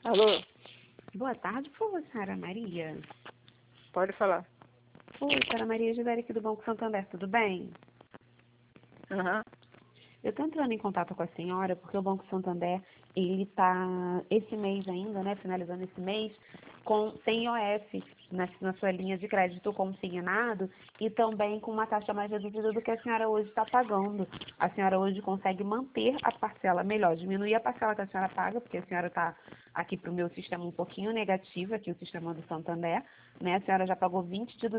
Alô? Boa tarde, por favor, senhora Maria. Pode falar. Oi, senhora Maria Gisele aqui do Banco Santander, tudo bem? Aham. Eu estou entrando em contato com a senhora porque o Banco Santander, ele está, esse mês ainda, né, finalizando esse mês, sem IOF na sua linha de crédito consignado e também com uma taxa mais reduzida do que a senhora hoje está pagando. A senhora hoje consegue manter a parcela, melhor, diminuir a parcela que a senhora paga, porque a senhora está aqui para o meu sistema um pouquinho negativo, aqui o sistema do Santander, né? A senhora já pagou 20 de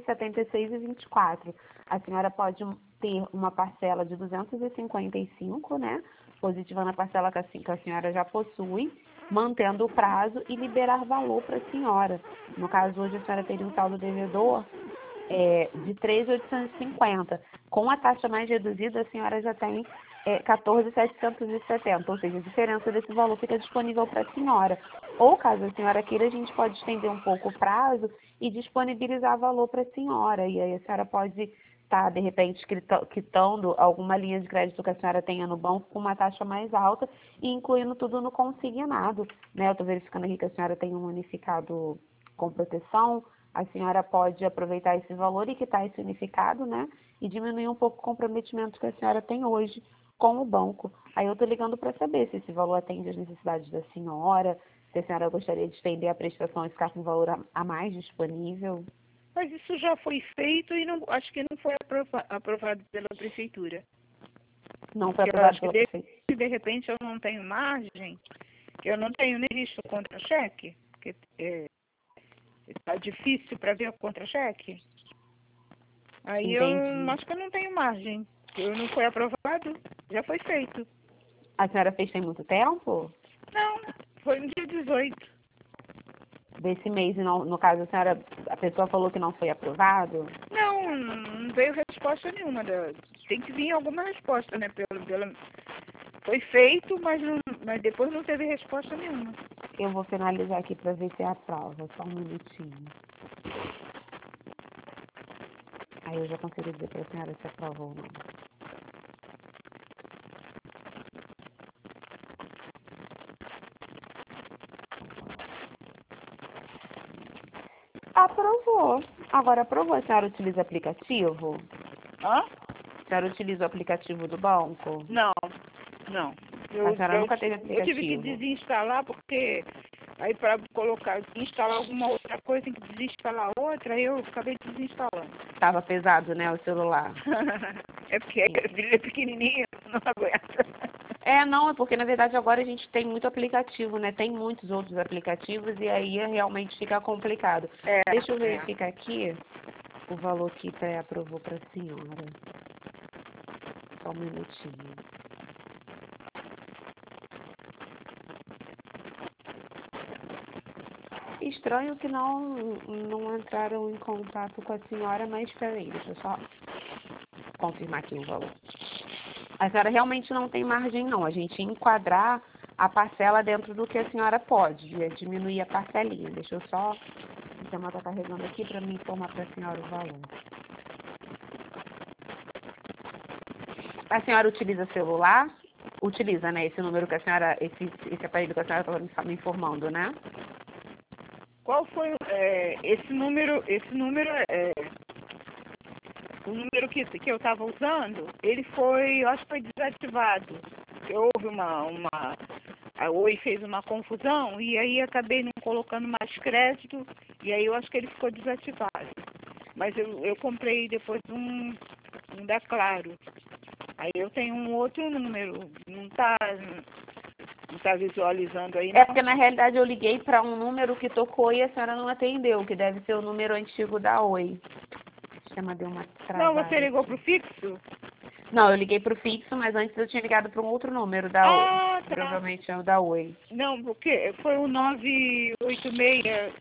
276,24. A senhora pode ter uma parcela de 255, né? Positiva na parcela que a senhora já possui, mantendo o prazo e liberar valor para a senhora. No caso, hoje a senhora teria um saldo devedor de 13.850. Com a taxa mais reduzida, a senhora já tem 14.770, ou seja, a diferença desse valor fica disponível para a senhora. Ou, caso a senhora queira, a gente pode estender um pouco o prazo e disponibilizar valor para a senhora. E aí a senhora pode estar, de repente, quitando alguma linha de crédito que a senhora tenha no banco com uma taxa mais alta e incluindo tudo no consignado, né? Eu estou verificando aqui que a senhora tem um unificado com proteção. A senhora pode aproveitar esse valor e quitar esse unificado, né? E diminuir um pouco o comprometimento que a senhora tem hoje com o banco. Aí eu estou ligando para saber se esse valor atende às necessidades da senhora, se a senhora gostaria de estender a prestação e ficar com valor a mais disponível. Mas isso já foi feito e não, acho que não foi aprovado pela prefeitura. Não foi Eu aprovado acho que pela prefeitura? de repente eu não tenho margem, eu não tenho nem visto o contra-cheque, porque está difícil para ver o contra-cheque. Aí eu Entendi. acho que eu não tenho margem. Eu não foi aprovado, já foi feito. A senhora fez tem muito tempo? Não, foi no dia 18. Desse mês, e não, no caso, a pessoa falou que não foi aprovado? Não, não veio resposta nenhuma. Tem que vir alguma resposta, né? Foi feito, mas depois não teve resposta nenhuma. Eu vou finalizar aqui para ver se é aprova, só um minutinho. Aí eu já consigo dizer para a senhora se aprova ou não. Aprovou. Agora aprovou. A senhora utiliza aplicativo? Hã? A senhora utiliza o aplicativo do banco? Não, não. A senhora nunca teve Eu tive que aplicativo? desinstalar porque aí para instalar alguma outra coisa tem que desinstalar outra, aí eu acabei desinstalando. Estava pesado, né, o celular? É porque ele é pequenininho, não aguenta. Não, é porque na verdade agora a gente tem muito aplicativo, né? Tem muitos outros aplicativos e aí realmente fica complicado. Deixa eu verificar aqui o valor que pré-aprovou para a senhora. Só um minutinho. Estranho que não entraram em contato com a senhora, mas peraí, deixa eu só confirmar aqui o valor. A senhora realmente não tem margem, não. A gente enquadrar a parcela dentro do que a senhora pode, diminuir a parcelinha. Deixa eu só... O sistema está carregando aqui para me informar para a senhora o valor. A senhora utiliza celular? Utiliza, né? Esse número que a senhora... Esse aparelho que a senhora estava me informando, né? Qual foi esse número? Esse número o número que eu estava usando, ele foi, eu acho que foi desativado. Houve a Oi fez uma confusão e aí acabei não colocando mais crédito e aí eu acho que ele ficou desativado. Mas eu comprei depois um da Claro. Aí eu tenho um outro número, não tá visualizando aí, não? É porque na realidade eu liguei para um número que tocou e a senhora não atendeu, que deve ser o número antigo da Oi. O sistema deu uma travada. Não, você ligou pro fixo? Não, eu liguei pro fixo, mas antes eu tinha ligado para um outro número da Oi. Ah, tá. Provavelmente é o da Oi. Não, porque foi o 986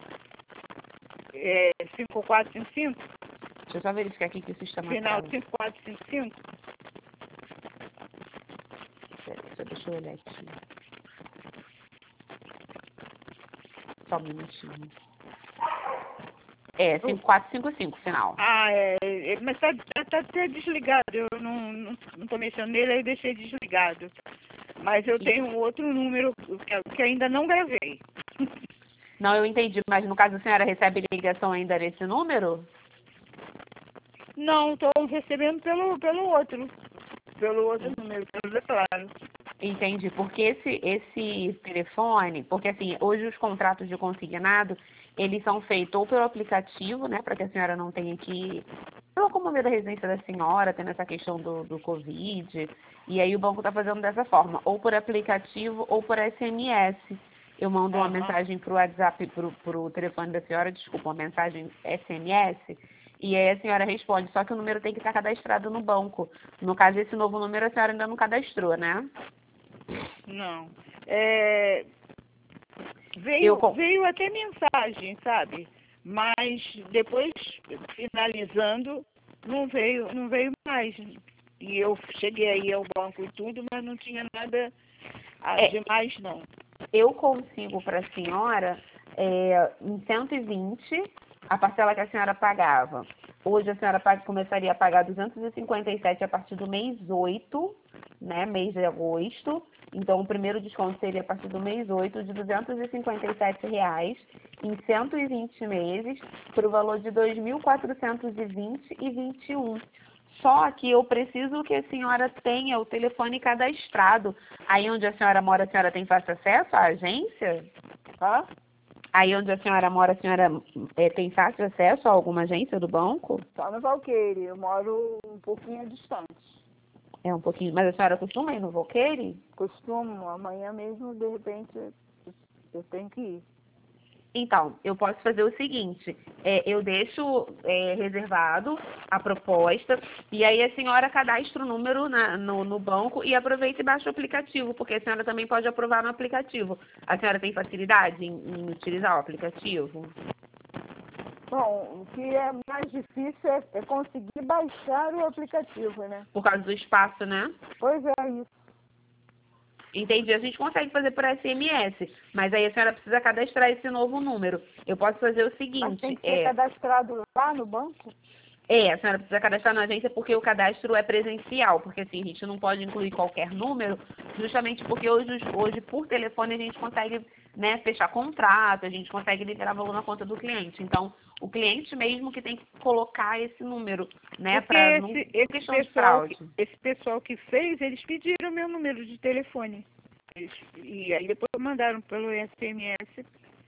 5455, Deixa eu só verificar aqui que o sistema final trava. 5455. Deixa eu olhar aqui. Só um minutinho. 5455, final. Mas tá até desligado, eu não tô mexendo nele, aí deixei desligado. Mas eu tenho um outro número que ainda não gravei. Não, eu entendi, mas no caso a senhora recebe ligação ainda nesse número? Não, estou recebendo pelo outro número, pelo declaro. Entendi, porque esse telefone, porque assim, hoje os contratos de consignado, eles são feitos ou pelo aplicativo, né, para que a senhora não tenha que locomover da residência da senhora, tendo essa questão do Covid, e aí o banco está fazendo dessa forma, ou por aplicativo ou por SMS. Eu mando uma mensagem para o WhatsApp, para o telefone da senhora, desculpa, uma mensagem SMS, e aí a senhora responde, só que o número tem que estar cadastrado no banco. No caso, esse novo número a senhora ainda não cadastrou, né? Não. Veio até mensagem, sabe? Mas depois, finalizando, não veio mais. E eu cheguei aí ao banco e tudo, mas não tinha nada demais, não. Eu consigo para a senhora em 120 a parcela que a senhora pagava. Hoje a senhora começaria a pagar 257 a partir do mês 8, né, mês de agosto. Então, o primeiro desconto seria a partir do mês 8, de R$ 257 em 120 meses, por o valor de R$ 2.420,21. Só que eu preciso que a senhora tenha o telefone cadastrado. Aí onde a senhora tem fácil acesso à agência? Tá? Aí onde a senhora mora, a senhora tem fácil acesso a alguma agência do banco? Só no Valqueire, eu moro um pouquinho distante. É um pouquinho, mas a senhora costuma ir no Valqueire? Costumo, amanhã mesmo, de repente, eu tenho que ir. Então, eu posso fazer o seguinte, eu deixo reservado a proposta e aí a senhora cadastra o número no banco e aproveita e baixa o aplicativo, porque a senhora também pode aprovar no aplicativo. A senhora tem facilidade em utilizar o aplicativo? Bom, o que é mais difícil é conseguir baixar o aplicativo, né? Por causa do espaço, né? Pois é, isso. Entendi, a gente consegue fazer por SMS, mas aí a senhora precisa cadastrar esse novo número. Eu posso fazer o seguinte... Mas tem que ser cadastrado lá no banco? A senhora precisa cadastrar na agência porque o cadastro é presencial, porque assim, a gente não pode incluir qualquer número, justamente porque hoje por telefone a gente consegue, né, fechar contrato, a gente consegue liberar valor na conta do cliente. Então, o cliente mesmo que tem que colocar esse número, né, para não questão de fraude. Esse pessoal que fez, eles pediram meu número de telefone. E aí depois mandaram pelo SMS.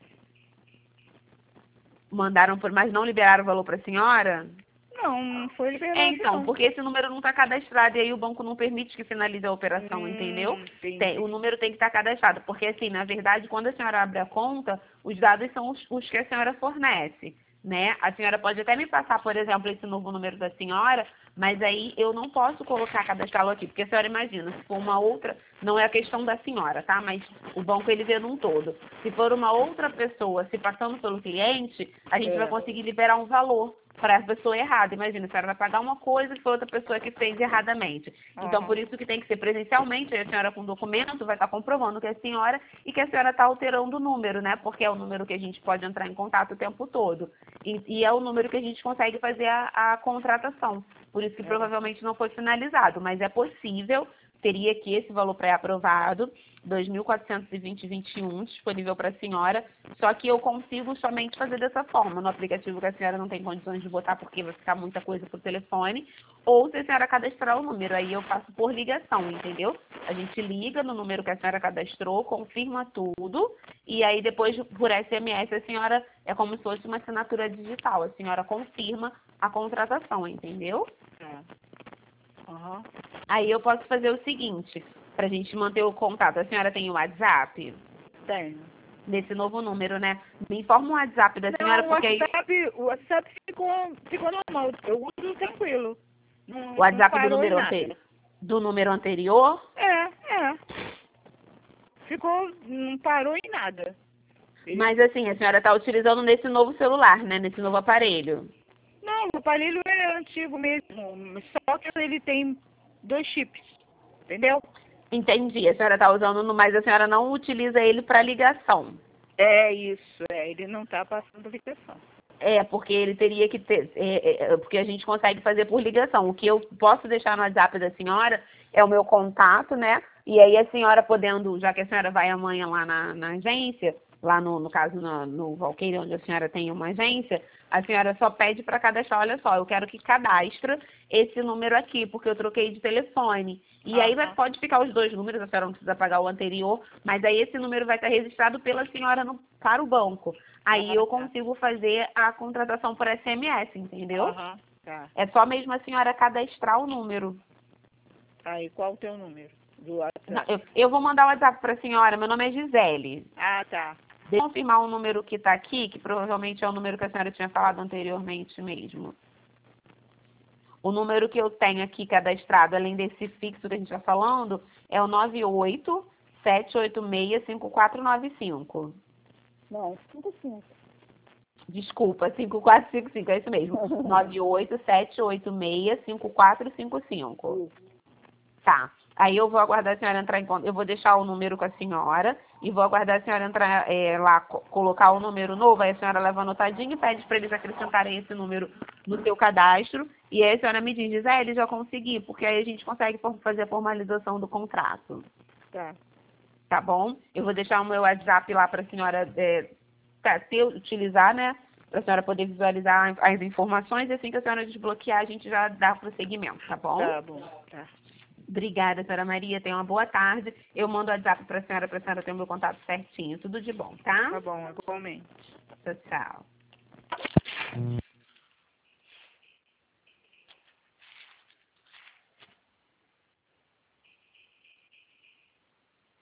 Mandaram mas não liberaram o valor para a senhora? Não foi liberado, então, não. porque esse número não está cadastrado e aí o banco não permite que finalize a operação, entendeu? O número tem que estar cadastrado, porque assim, na verdade, quando a senhora abre a conta, os dados são os que a senhora fornece, né? A senhora pode até me passar, por exemplo, esse novo número da senhora, mas aí eu não posso cadastrá-lo aqui, porque a senhora imagina, se for uma outra, não é a questão da senhora, tá? Mas o banco ele vê num todo. Se for uma outra pessoa se passando pelo cliente, a gente vai conseguir liberar um valor para a pessoa errada. Imagina, a senhora vai pagar uma coisa que foi outra pessoa que fez erradamente. Então, por isso que tem que ser presencialmente, aí a senhora com documento vai estar comprovando que é a senhora e que a senhora está alterando o número, né? Porque é o número que a gente pode entrar em contato o tempo todo. E é o número que a gente consegue fazer a contratação. Por isso que provavelmente não foi finalizado, mas é possível. Teria aqui esse valor pré-aprovado, 2.420,21, disponível para a senhora, só que eu consigo somente fazer dessa forma, no aplicativo que a senhora não tem condições de botar porque vai ficar muita coisa por telefone, ou se a senhora cadastrar o número, aí eu faço por ligação, entendeu? A gente liga no número que a senhora cadastrou, confirma tudo, e aí depois por SMS a senhora, é como se fosse uma assinatura digital, a senhora confirma a contratação, entendeu? Aí eu posso fazer o seguinte, pra gente manter o contato. A senhora tem o WhatsApp? Tenho. Desse novo número, né? Me informa o WhatsApp da senhora, porque aí... O WhatsApp ficou normal. Eu uso tranquilo. O WhatsApp do número anterior? Não parou em nada. Mas assim, a senhora está utilizando nesse novo celular, né? Nesse novo aparelho. Não, o aparelho é antigo mesmo, só que ele tem 2 chips, entendeu? Entendi, a senhora está usando, mas a senhora não utiliza ele para ligação. É isso, ele não está passando ligação. Porque ele teria que ter, porque a gente consegue fazer por ligação. O que eu posso deixar no WhatsApp da senhora é o meu contato, né? E aí a senhora podendo, já que a senhora vai amanhã lá na agência, lá no caso no Valqueire, onde a senhora tem uma agência, a senhora só pede para cadastrar, olha só, eu quero que cadastre esse número aqui, porque eu troquei de telefone. E aí pode ficar os dois números, a senhora não precisa pagar o anterior, mas aí esse número vai estar registrado pela senhora para o banco. Aí eu consigo fazer a contratação por SMS, entendeu? Tá. É só mesmo a senhora cadastrar o número. Aí, qual o teu número do WhatsApp? Não, eu vou mandar o WhatsApp para a senhora, meu nome é Gisele. Ah, tá. Deixa eu confirmar o número que está aqui, que provavelmente é o número que a senhora tinha falado anteriormente mesmo. O número que eu tenho aqui cadastrado, além desse fixo que a gente está falando, é o 987865495. Não, 55. Desculpa, 5455, é isso mesmo. 987865455. Tá. Aí eu vou aguardar a senhora entrar em conta. Eu vou deixar o número com a senhora e vou aguardar a senhora entrar lá, colocar o número novo. Aí a senhora leva anotadinho e pede para eles acrescentarem esse número no seu cadastro. E aí a senhora me diz, Gisele, já consegui, porque aí a gente consegue fazer a formalização do contrato. Tá. Tá bom? Eu vou deixar o meu WhatsApp lá para a senhora se utilizar, né? Para a senhora poder visualizar as informações. E assim que a senhora desbloquear, a gente já dá prosseguimento, tá bom? Tá bom, tá. Obrigada, senhora Maria. Tenha uma boa tarde. Eu mando o WhatsApp para a senhora ter o meu contato certinho. Tudo de bom, tá? Tá bom, igualmente. Tchau, tchau.